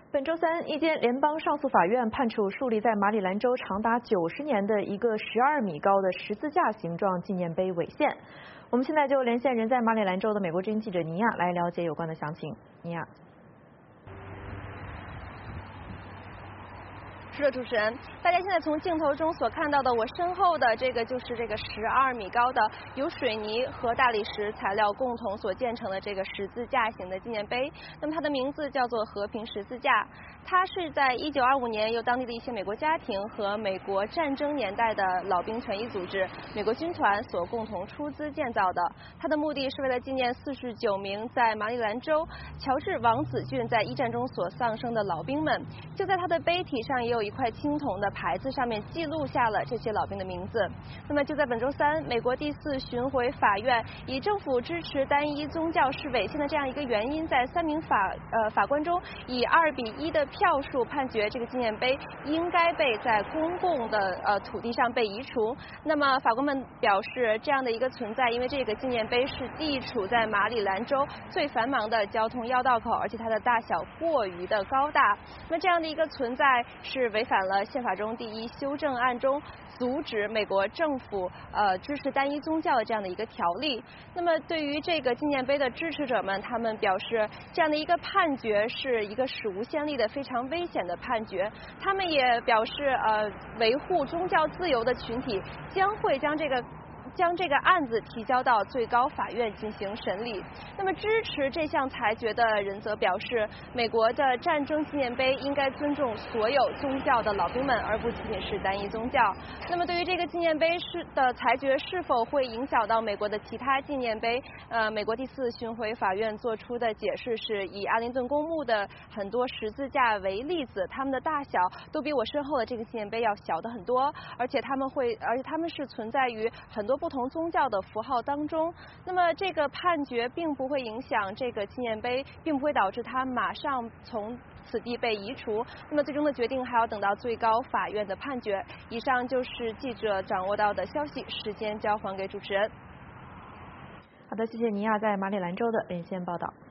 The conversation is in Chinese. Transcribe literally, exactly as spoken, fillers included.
本周三，一间联邦上诉法院判处树立在马里兰州长达九十年的一个十二米高的十字架形状纪念碑违宪。我们现在就连线人在马里兰州的美国之音记者尼亚来了解有关的详情。尼亚。 是的，主持人，大家现在从镜头中所看到的，我身后的这个就是这个十二米高的由水泥和大理石材料共同所建成的这个十字架形的纪念碑。那么它的名字叫做和平十字架，它是在一九二五年由当地的一些美国家庭和美国战争年代的老兵权益组织美国军团所共同出资建造的。它的目的是为了纪念四十九名在马里兰州乔治王子郡在一战中所丧生的老兵们。就在它的碑体上也有一块青铜的牌子，上面记录下了这些老兵的名字。那么就在本周三，美国第四巡回法院以政府支持单一宗教是违宪的这样一个原因，在三名法呃法官中以二比一的票数判决这个纪念碑应该被在公共的呃土地上被移除。那么法官们表示，这样的一个存在，因为这个纪念碑是地处在马里兰州最繁忙的交通要道口，而且它的大小过于的高大。那这样的一个存在是违反了宪法中第一修正案中阻止美国政府呃支持单一宗教的这样的一个条例。那么对于这个纪念碑的支持者们，他们表示这样的一个判决是一个史无先例的非常危险的判决。他们也表示呃维护宗教自由的群体将会将这个将这个案子提交到最高法院进行审理。那么支持这项裁决的人则表示，美国的战争纪念碑应该尊重所有宗教的老兵们，而不仅仅是单一宗教。那么对于这个纪念碑是的裁决是否会影响到美国的其他纪念碑，呃，美国第四巡回法院做出的解释是以阿灵顿公墓的很多十字架为例子，它们的大小都比我身后的这个纪念碑要小的很多，而且它们会，而且它们是存在于很多不同宗教的符号当中。那么这个判决并不会影响这个纪念碑，并不会导致它马上从此地被移除。那么最终的决定还要等到最高法院的判决。以上就是记者掌握到的消息，时间交还给主持人。 好的，谢谢尼亚在马里兰州的连线报道。